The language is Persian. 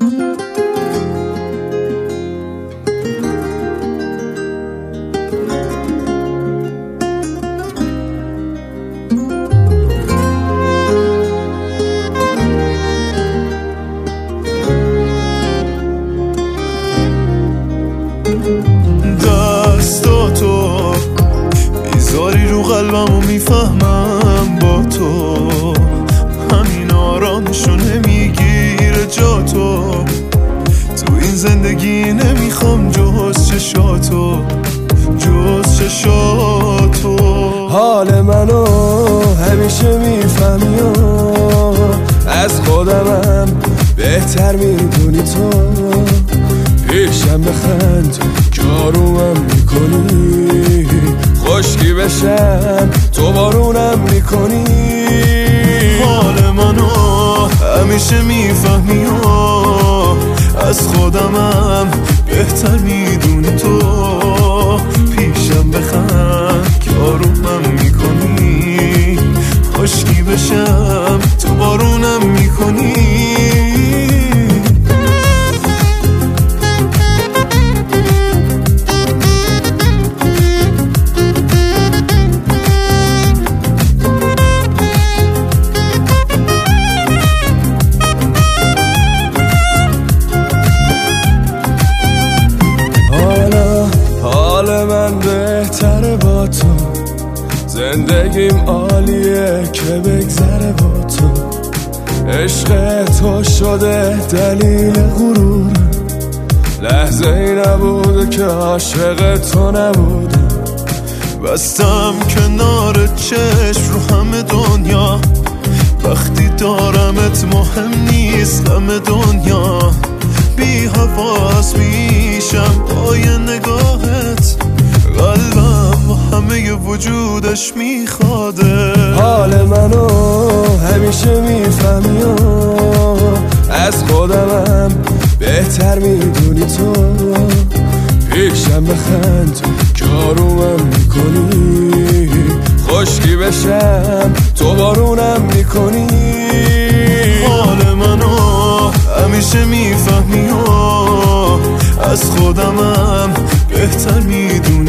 دستاتو میذاری رو قلبم و میفهمم با تو همین آرامشو نمیگیره جا تو این زندگی نمیخوام جز چشاتو حال منو همیشه میفهمی و از خودمم بهتر میدونی تو پیشم بخند که آرومم میکنی خشکی بشم تو بارونم میکنی حال منو همیشه میفهمی و از خودمم بهتر میدونی تو پیشم بخند که آرومم میکنی خشکی بشم تو بارونم میکنی من بهتره با تو زندگیم عالیه که بگذره با تو عشق تو شده دلیل غرور لحظه ای نبوده که عاشق تو نبودم بستم کنار چشم رو همه دنیا وقتی دارمت مهم نیست همه دنیا بی حواس میشم با یه نگاهت قلبم با همه وجودش میخواده حال منو همیشه میفهمی و از خودمم بهتر میدونی تو پیشم بخند که آرومم میکنی خشکی بشم تو بارونم میکنی حال منو همیشه میفهمی و از خودمم بهتر میدونی